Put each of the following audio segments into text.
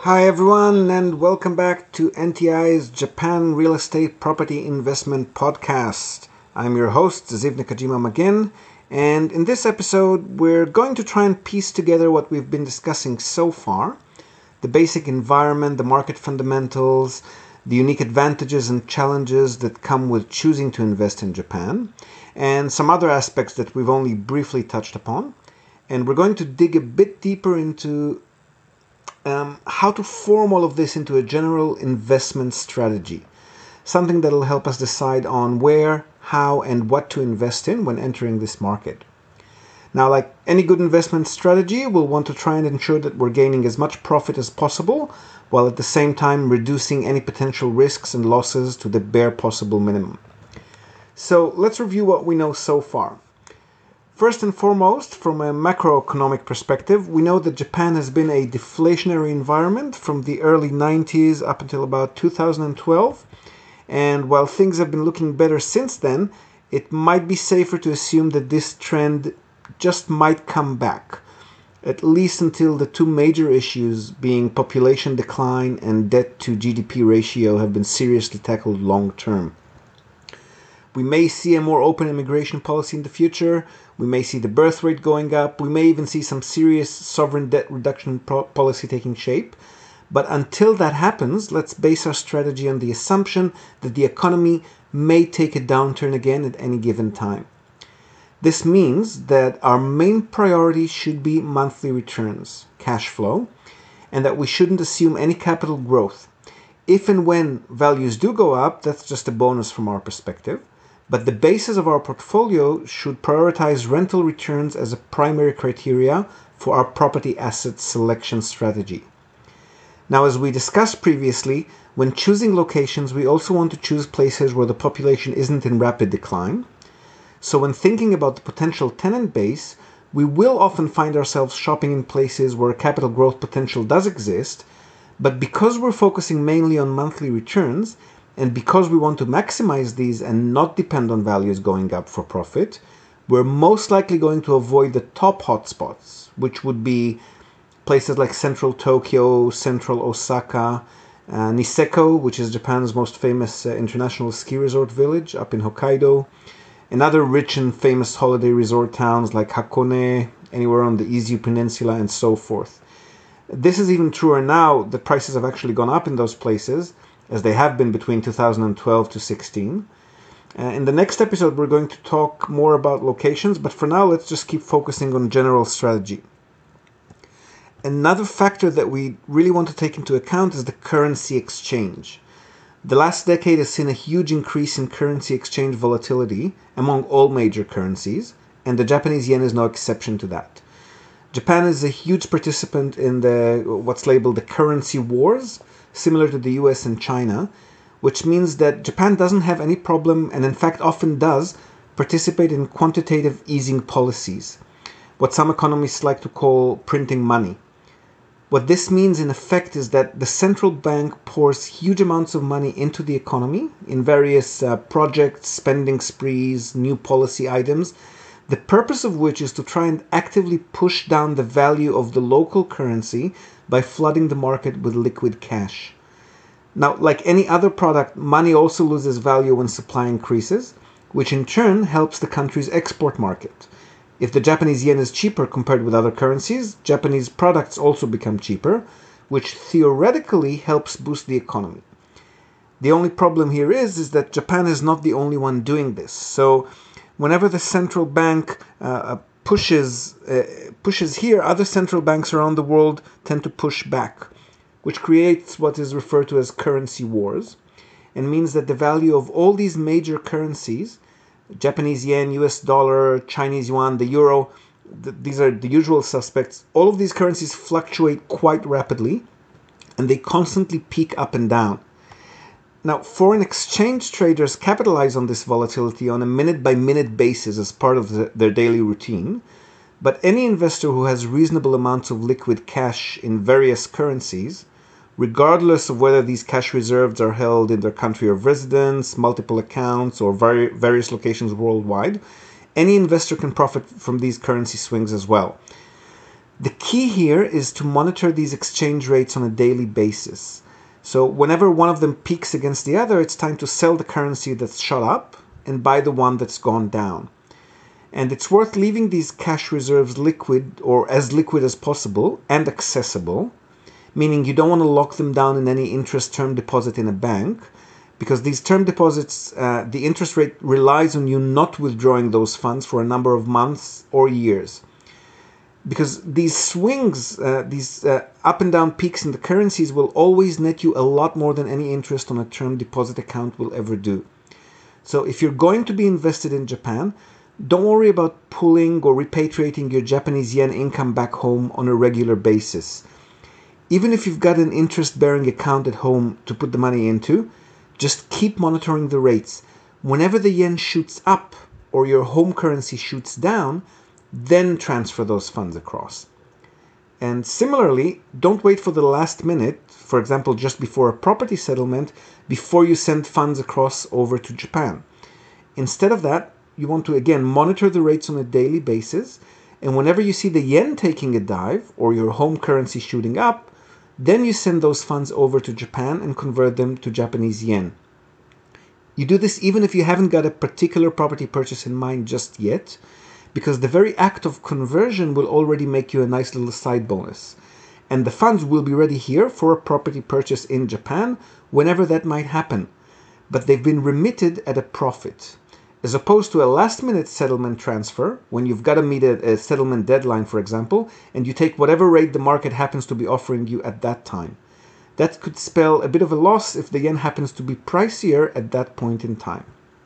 Hi everyone, and welcome back to NTI's Japan Real Estate Property Investment Podcast. I'm your host, Ziv Nakajima Magin, and in this episode we're going to try and piece together what we've been discussing so far, the basic environment, the market fundamentals, the unique advantages and challenges that come with choosing to invest in Japan, and some other aspects that we've only briefly touched upon. And we're going to dig a bit deeper into how to form all of this into a general investment strategy, something that will help us decide on where, how, and what to invest in when entering this market. Now, like any good investment strategy, we'll want to try and ensure that we're gaining as much profit as possible, while at the same time reducing any potential risks and losses to the bare possible minimum. So let's review what we know so far. First and foremost, from a macroeconomic perspective, we know that Japan has been a deflationary environment from the early 90s up until about 2012. And while things have been looking better since then, it might be safer to assume that this trend just might come back, at least until the two major issues, being population decline and debt to GDP ratio, have been seriously tackled long term. We may see a more open immigration policy in the future. We may see the birth rate going up. We may even see some serious sovereign debt reduction policy taking shape. But until that happens, let's base our strategy on the assumption that the economy may take a downturn again at any given time. This means that our main priority should be monthly returns, cash flow, and that we shouldn't assume any capital growth. If and when values do go up, that's just a bonus from our perspective. But the basis of our portfolio should prioritize rental returns as a primary criteria for our property asset selection strategy. Now, as we discussed previously, when choosing locations, we also want to choose places where the population isn't in rapid decline. So when thinking about the potential tenant base, we will often find ourselves shopping in places where capital growth potential does exist, but because we're focusing mainly on monthly returns, and because we want to maximize these and not depend on values going up for profit, we're most likely going to avoid the top hotspots, which would be places like central Tokyo, central Osaka, Niseko, which is Japan's most famous international ski resort village up in Hokkaido, and other rich and famous holiday resort towns like Hakone, anywhere on the Izu Peninsula, and so forth. This is even truer now. The prices have actually gone up in those places, as they have been between 2012 to 16. In the next episode, we're going to talk more about locations, but for now, let's just keep focusing on general strategy. Another factor that we really want to take into account is the currency exchange. The last decade has seen a huge increase in currency exchange volatility among all major currencies, and the Japanese yen is no exception to that. Japan is a huge participant in what's labeled the currency wars, similar to the US and China, which means that Japan doesn't have any problem, and in fact often does, participate in quantitative easing policies, what some economists like to call printing money. What this means in effect is that the central bank pours huge amounts of money into the economy in various projects, spending sprees, new policy items, the purpose of which is to try and actively push down the value of the local currency by flooding the market with liquid cash. Now, like any other product, money also loses value when supply increases, which in turn helps the country's export market. If the Japanese yen is cheaper compared with other currencies, Japanese products also become cheaper, which theoretically helps boost the economy. The only problem here is that Japan is not the only one doing this. So whenever the central bank pushes here, other central banks around the world tend to push back, which creates what is referred to as currency wars, and means that the value of all these major currencies, Japanese yen, US dollar, Chinese yuan, the euro, these are the usual suspects, all of these currencies fluctuate quite rapidly, and they constantly peak up and down. Now, foreign exchange traders capitalize on this volatility on a minute-by-minute basis as part of their daily routine, but any investor who has reasonable amounts of liquid cash in various currencies, regardless of whether these cash reserves are held in their country of residence, multiple accounts, or various locations worldwide, any investor can profit from these currency swings as well. The key here is to monitor these exchange rates on a daily basis. So whenever one of them peaks against the other, it's time to sell the currency that's shot up and buy the one that's gone down. And it's worth leaving these cash reserves liquid, or as liquid as possible, and accessible, meaning you don't want to lock them down in any interest term deposit in a bank, because these term deposits, the interest rate relies on you not withdrawing those funds for a number of months or years. Because these swings, these up and down peaks in the currencies will always net you a lot more than any interest on a term deposit account will ever do. So if you're going to be invested in Japan, don't worry about pulling or repatriating your Japanese yen income back home on a regular basis. Even if you've got an interest-bearing account at home to put the money into, just keep monitoring the rates. Whenever the yen shoots up or your home currency shoots down, then transfer those funds across. And similarly, don't wait for the last minute, for example, just before a property settlement, before you send funds across over to Japan. Instead of that, you want to again monitor the rates on a daily basis, and whenever you see the yen taking a dive or your home currency shooting up, then you send those funds over to Japan and convert them to Japanese yen. You do this even if you haven't got a particular property purchase in mind just yet, because the very act of conversion will already make you a nice little side bonus. And the funds will be ready here for a property purchase in Japan whenever that might happen. But they've been remitted at a profit. As opposed to a last-minute settlement transfer, when you've got to meet a settlement deadline, for example, and you take whatever rate the market happens to be offering you at that time. That could spell a bit of a loss if the yen happens to be pricier at that point in time.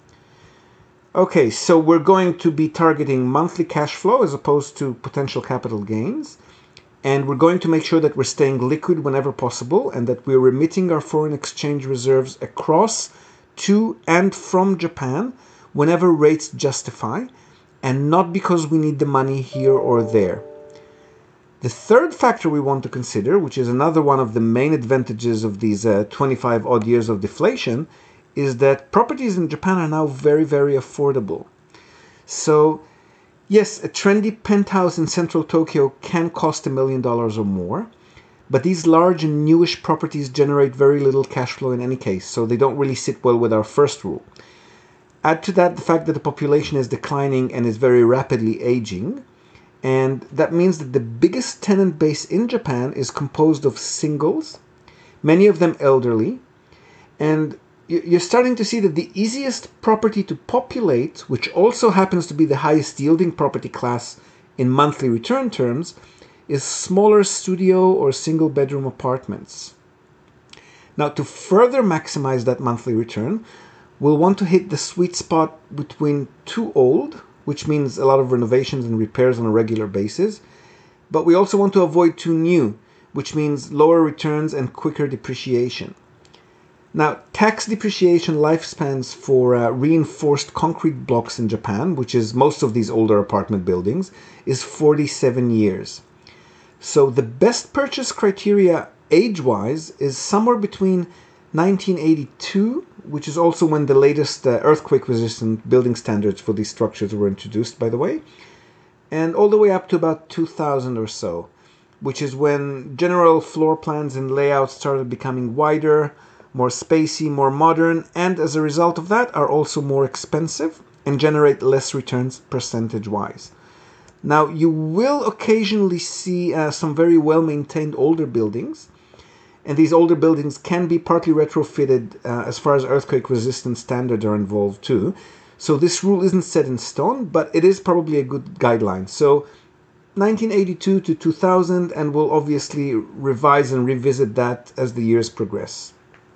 Okay, so we're going to be targeting monthly cash flow as opposed to potential capital gains. And we're going to make sure that we're staying liquid whenever possible and that we're remitting our foreign exchange reserves across to and from Japan whenever rates justify, and not because we need the money here or there. The third factor we want to consider, which is another one of the main advantages of these 25 odd years of deflation, is that properties in Japan are now very, very affordable. So, yes, a trendy penthouse in central Tokyo can cost $1 million or more, but these large and newish properties generate very little cash flow in any case, so they don't really sit well with our first rule. Add to that the fact that the population is declining and is very rapidly aging, and that means that the biggest tenant base in Japan is composed of singles, many of them elderly, and you're starting to see that the easiest property to populate, which also happens to be the highest yielding property class in monthly return terms, is smaller studio or single bedroom apartments. Now, to further maximize that monthly return, we'll want to hit the sweet spot between too old, which means a lot of renovations and repairs on a regular basis, but we also want to avoid too new, which means lower returns and quicker depreciation. Now, tax depreciation lifespans for reinforced concrete blocks in Japan, which is most of these older apartment buildings, is 47 years. So the best purchase criteria age-wise is somewhere between 1982, which is also when the latest earthquake-resistant building standards for these structures were introduced, by the way, and all the way up to about 2000 or so, which is when general floor plans and layouts started becoming wider, more spacey, more modern, and as a result of that are also more expensive and generate less returns percentage-wise. Now, you will occasionally see some very well-maintained older buildings, and these older buildings can be partly retrofitted as far as earthquake-resistant standards are involved too. So this rule isn't set in stone, but it is probably a good guideline. So 1982 to 2000, and we'll obviously revise and revisit that as the years progress.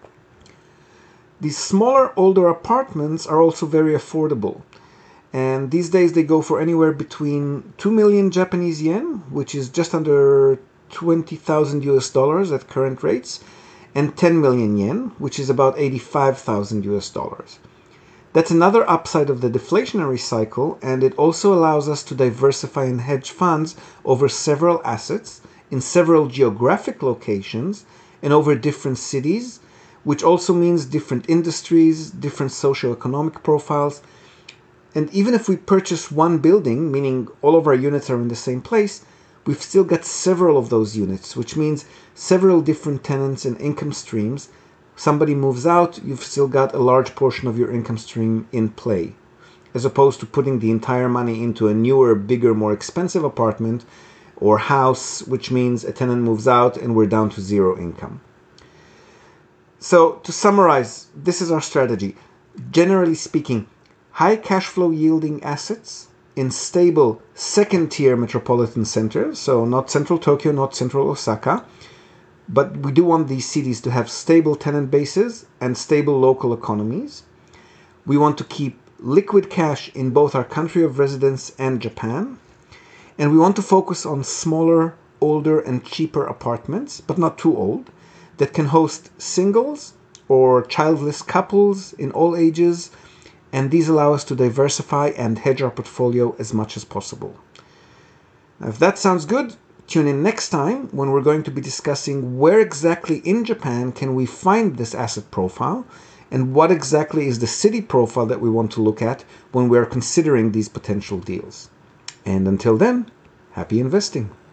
These smaller, older apartments are also very affordable. And these days they go for anywhere between 2 million Japanese yen, which is just under 20,000 US dollars at current rates, and 10 million yen, which is about 85,000 US dollars. That's another upside of the deflationary cycle, and it also allows us to diversify and hedge funds over several assets in several geographic locations and over different cities, which also means different industries, different socioeconomic profiles. And even if we purchase one building, meaning all of our units are in the same place, we've still got several of those units, which means several different tenants and income streams. Somebody moves out, you've still got a large portion of your income stream in play, as opposed to putting the entire money into a newer, bigger, more expensive apartment or house, which means a tenant moves out and we're down to zero income. So to summarize, this is our strategy. Generally speaking, high cash flow yielding assets in stable second-tier metropolitan centers, so not central Tokyo, not central Osaka, but we do want these cities to have stable tenant bases and stable local economies. We want to keep liquid cash in both our country of residence and Japan, and we want to focus on smaller, older, and cheaper apartments, but not too old, that can host singles or childless couples in all ages, and these allow us to diversify and hedge our portfolio as much as possible. Now, if that sounds good, tune in next time when we're going to be discussing where exactly in Japan can we find this asset profile and what exactly is the city profile that we want to look at when we're considering these potential deals. And until then, happy investing.